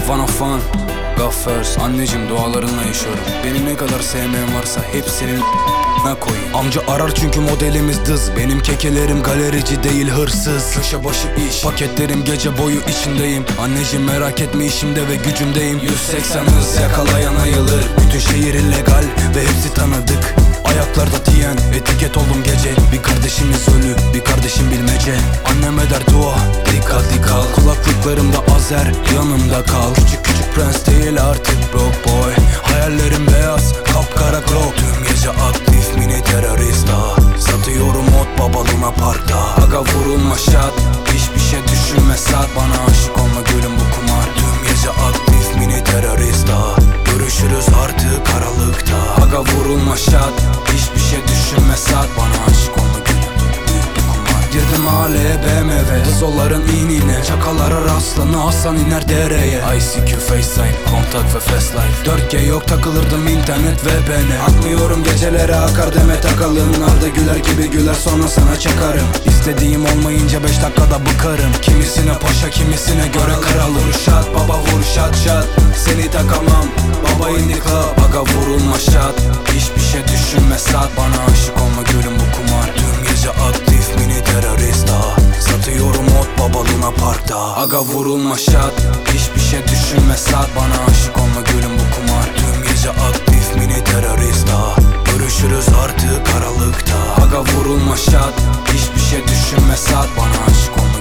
One of one, God first. Anneciğim dualarınla yaşıyorum. Beni ne kadar sevmeyen varsa hepsinin koyayım. Amca arar çünkü modelimiz dız. Benim kekelerim galerici değil hırsız. Köşe başı iş, paketlerim gece boyu içindeyim. Anneciğim merak etme işimde ve gücümdeyim. 180 hız yakalayan ayılır. Bütün şehir illegal ve hepsi tanıdık. Ayaklarda diyen etiket oldum gece. Bir kardeşimiz ölü, bir kardeşim bilmece. Annem eder dua, dikkatli kal. Kulaklıklarımda Azer, yanımda kal. Küçük küçük prens değil artık broke boy. Hayallerim beyaz, kapkara glow. Tüm gece aktif mini terörist ha. Satıyorum ot babalığına parkta. Aga vurulma şat, hiçbir şey düşünme sat. Bana aşık olma gülüm bu kumar. Tüm gece aktif mini terörist ha. Görüşürüz artık aralıkta. Aga vurulma şat, hiçbir şey düşünme sat. Bana aşık olma gülüm büyük bir kumar. Girdim mahalleye BMW, Dızolların inine. Çakalara rastlanı Hasan iner dereye. ICQ, FaceTime, kontak ve fast life. 4G yok takılırdım internet ve beni. Akmıyorum gecelere akar Demet Akalın. Arda Güler gibi güler sonra sana çakarım. İstediğim olmayınca 5 dakikada bıkarım. Kimisine paşa kimisine göre kral. Vur şat baba vur şat şat. Seni takamam baba indi club. Aga vurulma şat, hiçbir şey düşünme sat. Bana aşık olma gülüm bu kumar. Tüm gece aktif mini terörist ha. Satıyorum ot babalığına parkta. Aga vurulma şat, hiçbir şey düşünme sat. Bana aşık olma gülüm bu kumar. Tüm gece aktif mini terörist ha. Görüşürüz artık aralıkta. Aga vurulma şat, hiçbir şey düşünme sat. Bana aşık olma